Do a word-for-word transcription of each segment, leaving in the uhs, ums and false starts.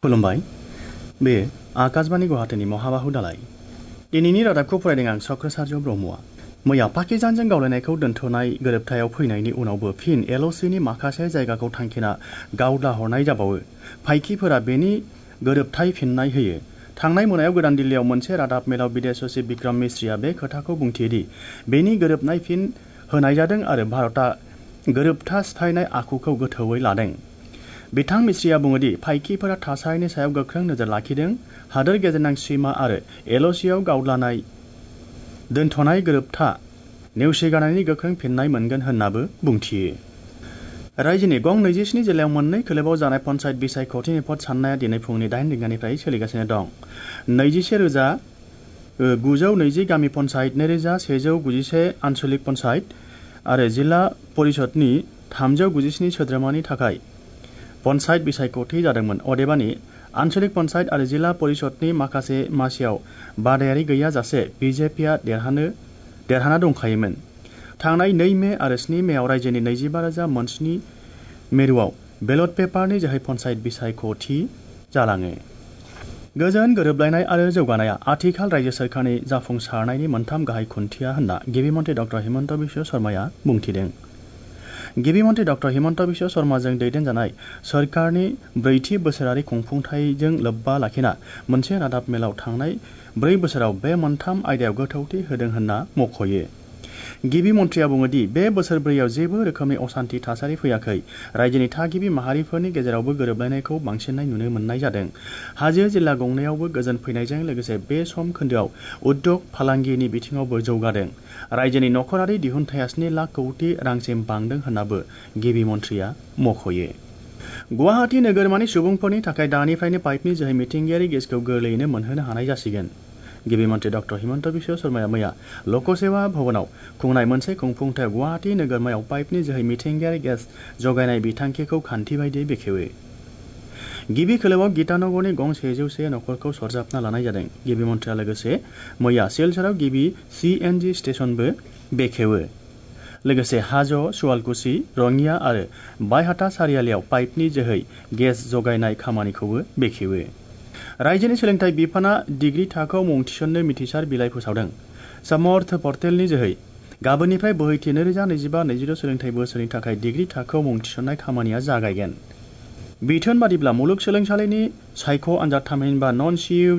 खुलुमबाय। बे आकाशबाणी गुवाहाटीनि महाबाहु दालाय। दिनैनि रादाबखौ फरायदों आं चक्रसार्य ब्रह्मआ। मैया पाकिस्तानजों गावलायनायखौ दोनथ'नाय गोरोबथायाव फैनायनि उनावबो फिन एल अ सिनि माखासे जायगाखौ थांखिना गावला हरनाय जाबावो। फाइखिफोरा बेनि गोरोबथायफिननाय होयो। थांनाय मोनायाव गोदान दिल्लीयाव मोनसे रादाब मेलाव बिदेश सचिब बिक्रम मिश्रिया बे खोथाखौ बुंथियोदि बेनि गोरोबनाय फिन होनाय जादों आरो भारतआ गोरोबथा सिफायनाय आखुखौ गोथौवै लादों। बिथां मिश्रिया बुङोदि फाइखिफोरा थासारिनि सायाव गोख्रों नोजोर लाखिदों, हादोर गेजेरनां सीमा आरो एल अ सिआव गावलानाय दोनथ'नाय गोरोबथा नेवसिगारनायनि गोख्रों फिननाय मोनगोन होन्नाबो बुंथियो। रायजोनि गं नैजिस्नि जिल्लायाव मोननै खोलोबाव जानाय पन्चायत बिसायख'थिनि भट साननाया दिनै फुंनि दाइन रिंगानिफ्राय सोलिगासिनो दं। नैजिसे रोजा गुजौ नैजि गामि पन्चायत, नैरोजा सेजौ गुजिसे आन्सलिक पन्चायत आरो जिल्ला परिषदनि थामजौ गुजिस्नि सोद्रोमानि थाखाय पन्चायत बिसायख'थि जादोंमोन। अदेबानि आन्सलिक पन्चायत आरो जिल्ला परिषदनि माखासे मासियाव बादायारि गैयाजासे बिजेपिआ देरहानो देरहाना दंखायोमोन। थांनाय नै मे आरो स्नि मेआव रायजोनि नैजिबा रोजा मोनस्नि मिरुआव बेलट पेपारनि जोहै पन्चायत बिसायख'थि जालाङो। गोजोन, गोरोबलायनाय आरो जौगानाया आथिखाल रायजो सोरखारनि जाफुंसारनायनि मोनथाम गाहाय खुन्थिया होन्ना गिबि मन्थ्रि डक्टर हिमन्त बिश्व शर्माया बुंथिदों। गिबि मन्थ्रि डक्टर हिमन्त बिश्व शर्माजों दैदेनजानाय सोरखारनि ब्रैथि बोसोरारि खुंफुंथायजों लोब्बा लाखिना मोनसे रादाब मेलाव थांनाय ब्रै बोसोराव बे मोनथाम आयदायाव गोथौथि होदों होन्ना मख'यो। गिबि मन्थ्रिया बुङोदि बे बोसोरब्रैयाव जेबो रोखोमनि असान्थि थासारि फैयाखै। रायजोनि थागिबि माहारिफोरनि गेजेरावबो गोरोबलायनायखौ बांसिनै नुनो मोननाय जादों। हाजो जिल्ला गंनैयावबो गोजोन फैनायजों लोगोसे बे सम खोन्दोआव उद्योग फालांगिनि बिथिङावबो जौगादों। रायजोनि नखरारि दिहुनथाया स्नि लाख कौटि रांसिम बांदों होन्नाबो गिबि मन्थ्रिया मख'यो। गुवाहाटी नोगोरमानि सुबुंफोरनि थाखाय दानिफ्रायनो पाइपनि जोहै मिथिंगायारि गेसखौ गोरलैयैनो मोनहोनो हानाय जासिगोन। गिबि मन्थ्रि डक्टर हिमन्त बिश्व शर्माया मैया लकसेवा भवनाव खुंनाय मोनसे खुंफुंथायाव गुवाहाटी नोगोरमायाव पाइपनि जोहै मिथिंगायारि गेस जगायनाय बिथांखिखौ खान्थि बायदियै बेखेवो। गिबि खोलोबाव गीतानगरनि गं सेजौ से नखरखौ सरजाबना लानाय जादों। गिबि मन्थ्रिया लोगोसे मैया सिलचराव गिबि सि एन जि स्टेशनबो बेखेवो। लोगोसे हाज', सुवालकुसि, रङिया आरो बायहाटा सारियालियाव पाइपनि जोहै गेस जगायनाय खामानिखौबो बेखेवो। रायजोनि सोलोंथाइ बिफाना डिग्री थाखोआव मुं थिसननो मिथिसार बिलाइ फोसावदों। समर्थ पर्टेलनि जोहै गाबोननिफ्राय बोहैथि नैरोजा नैजिबा नैजिद' सोलोंथाइ बोसोरनि थाखाय डिग्री थाखोआव मुं थिसननाय खामानिया जागायगोन। बिथोन बादिब्ला मुलुगसोलोंसालिनि सायख' आनजाद थामहिनबा नन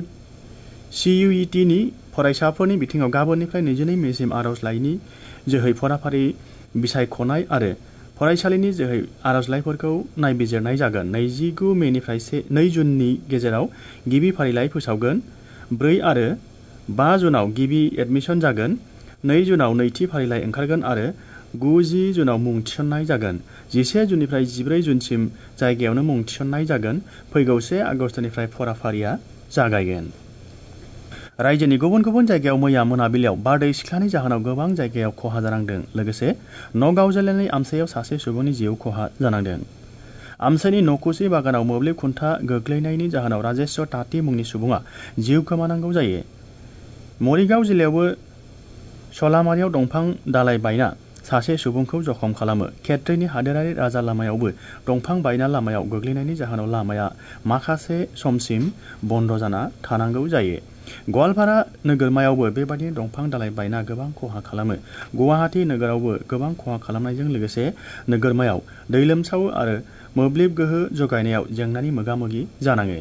सि इउ इ टि नि फरायसाफोरनि बिथिङाव गाबोननिफ्राय नैजिनै मेसिम आर'जलाइनि जोहै फराफारि बिसायख'नाय आरो फरायसालिनि जोहै आर'जलाइफोरखौ नायबिजिरनाय जागोन। नैजिगु मेनिफ्राय नै जुननि गेजेराव गिबि फारिलाइ फोसावगोन। ब्रै आरो बा जुनाव गिबि एडमिसन जागोन। नै जुनाव नैथि फारिलाइ ओंखारगोन आरो गु जि जुनाव मुं थिसननाय जागोन। जिसे जुननिफ्राय जिब्रै जुनसिम जायगायावनो मुं थिसननाय जागोन। फैगौ से आगस्टनिफ्राय फराफारिया जागायगोन। रायजोनि गुबुन गुबुन जायगायाव मैया मोनाबिलियाव बारदै सिख्लानि जाहोनाव गोबां जायगायाव खहा जानांदों। लोगोसे नगाव जिल्लानि आमसेयाव सासे सुबुंनि जिउ खहा जानांदों। आमसेनि नकुसि बागानाव मोब्लिब खुन्था गोग्लैनायनि जाहोनाव राजेश्वर ताती मुंनि सुबुङा जिउ खोमानांगौ जायो। मरिगाव जिल्लायावबो सलामारियाव दंफां दालाइ बायना सासे सुबुंखौ जखम खालामो। खेत्रीनि हादोरारि राजा लामायावबो दंफां बायना लामायाव गोग्लैनायनि जाहोनाव लामाया माखासे समसिम बन्द जाना थानांगौ जायो। गवालपारा नोगोरमायावबो बेबादिनो दंफां दालाइ बायना गोबां खहा खालामो। गुवाहाटी नोगोरावबो गोबां खहा खालामनायजों लोगोसे नोगोरमायाव दै लोमसावो आरो मोब्लिब गोहो जगायनायाव जेंनानि मोगा मोगि जानाङो।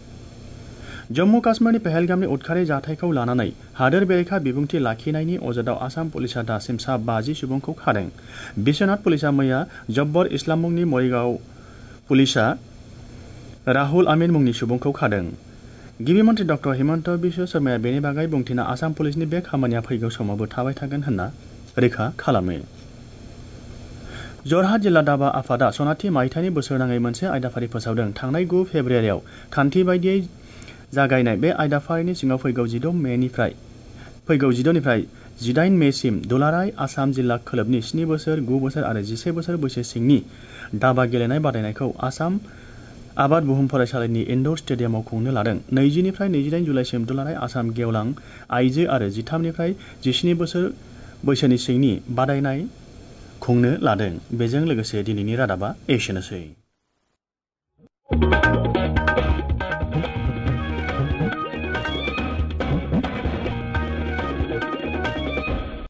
जम्मु काश्मीरनि पहेलगामनि उदखारि जाथायखौ लानानै हादोर बेरेखा बिबुंथि लाखिनायनि अजदआव आसाम पुलिसआ दासिम सा बाजि सुबुंखौ खादों। बिश्वनाथ पुलिसआ मैया जब्बर इस्लाम मुंनि, मरिगाव पुलिसआ राहुल आमिन मुंनि सुबुंखौ खादों। गिबि मन्थ्रि डक्टर हिमन्त बिश्व शर्माया बेनि बागै बुंथिना आसाम पुलिसनि बे खामानिया फैगौ समावबो थाबाय थागोन होन्ना रोखा खालामो। जरहाट जिल्ला दाबा आफादा सनाथि मायथाइनि बोसोरनाङै मोनसे आयदाफारि फोसावदों। थांनाय गु फेब्रुवारियाव खान्थि बायदियै जागायनाय बे आयदाफारिनि सिङाव फैगौ जिद' मेनिफ्राय फैगौ जिद'निफ्राय जिदाइन मेसिम दुलाराय आसाम जिल्ला खोलोबनि स्नि बोसोर, गु बोसोर आरो जिसे बोसोर बैसो सिंनि दाबा गेलेनाय बादायनायखौ आसाम आबाद बुहुम फरायसालिनि इनड'र स्टेडियामाव खुंनो लादों। नैजिनिफ्राय नैजिदाइन जुलाइसिम दुलाराय आसाम गेवलां आइजो आरो जिथामनिफ्राय जिस्नि बोसोर बैसोनि सिंनि बादायनाय खुंनो लादों। बेजों लोगोसे दिनैनि रादाबा एसेनोसै।